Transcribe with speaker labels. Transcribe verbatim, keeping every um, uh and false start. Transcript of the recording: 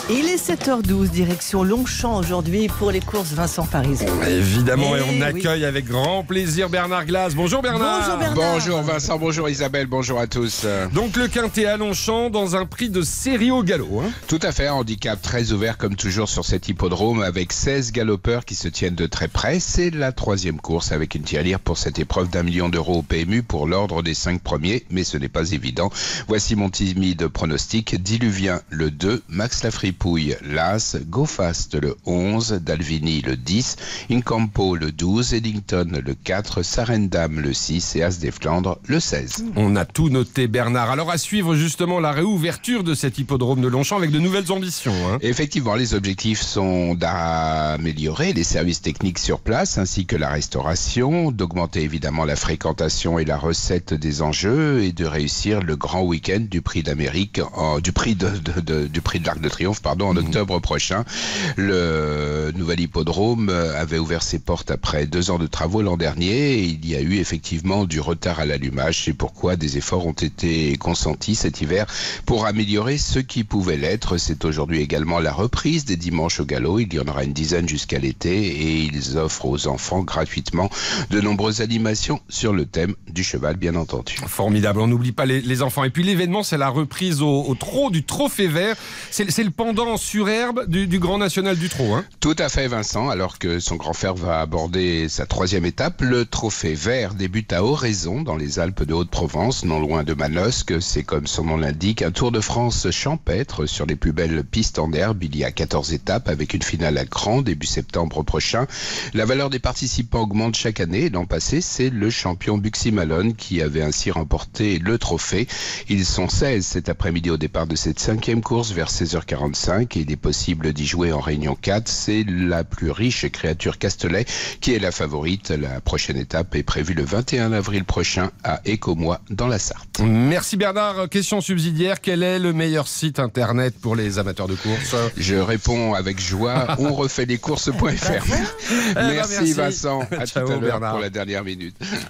Speaker 1: Il est sept heures douze, direction Longchamp aujourd'hui pour les courses Vincent Paris.
Speaker 2: Évidemment, et, et on
Speaker 1: oui.
Speaker 2: accueille avec grand plaisir Bernard Glass. Bonjour Bernard.
Speaker 1: Bonjour Bernard.
Speaker 3: Bonjour Vincent, bonjour Isabelle, bonjour à tous.
Speaker 2: Donc le quintet à Longchamp dans un prix de série au galop. Hein.
Speaker 3: Tout à fait, un handicap très ouvert comme toujours sur cet hippodrome avec seize galopeurs qui se tiennent de très près. C'est la troisième course avec une tirelire pour cette épreuve d'un million d'euros au P M U pour l'ordre des cinq premiers, mais ce n'est pas évident. Voici mon timide pronostic. Diluvien le deux, Max Lafripouille l'As, Go Fast le onze, Dalvini le dix, Incampo le douze, Eddington le quatre, Sarendam le six et As des Flandres le seize.
Speaker 2: On a tout noté Bernard. Alors à suivre justement la réouverture de cet hippodrome de Longchamp avec de nouvelles ambitions. Hein.
Speaker 3: Effectivement, les objectifs sont d'améliorer les services techniques sur place ainsi que la restauration, d'augmenter évidemment la fréquentation et la recette des enjeux et de réussir le grand week-end du prix d'Amérique, en, du prix de, de, de, du prix de l'Arc de Triomphe, pardon, en mmh. octobre prochain. Le nouvel hippodrome avait ouvert ses portes après deux ans de travaux l'an dernier et il y a eu effectivement du retard à l'allumage. C'est pourquoi des efforts ont été consentis cet hiver pour améliorer ce qui pouvait l'être. C'est aujourd'hui également la reprise des dimanches au galop. Il y en aura une dizaine jusqu'à l'été et ils offrent aux enfants gratuitement de nombreuses animations sur le thème du cheval, bien entendu.
Speaker 2: Formidable, on n'oublie pas les, les enfants. Et puis l'événement, c'est la reprise au, au trot du Trophée Vert. C'est, c'est le pendant sur herbe du, du Grand National du Trot. Hein.
Speaker 3: Tout à fait, Vincent. Alors que son grand frère va aborder sa troisième étape, le Trophée Vert débute à Oraison, dans les Alpes de Haute-Provence, non loin de Manosque. C'est comme son nom l'indique, un Tour de France champêtre sur les plus belles pistes en herbe. Il y a quatorze étapes avec une finale à Cran début septembre prochain. La valeur des participants augmente chaque année. L'an passé, c'est le champion Buxy Malone qui avait ainsi remporté le trophée. Ils sont seize cet après-midi au départ de cette cinquième course vers seize heures quarante-cinq et il est possible d'y jouer en réunion quatre. C'est la plus riche créature Castelet qui est la favorite. La prochaine étape est prévue le vingt et un avril prochain à Écomois dans la Sarthe.
Speaker 2: Merci Bernard. Question subsidiaire, quel est le meilleur site internet pour les amateurs de course?
Speaker 3: Je réponds avec joie, on refait les courses point F R. Merci, merci Vincent, à
Speaker 2: Ciao,
Speaker 3: tout à l'heure
Speaker 2: Bernard.
Speaker 3: pour la dernière minute.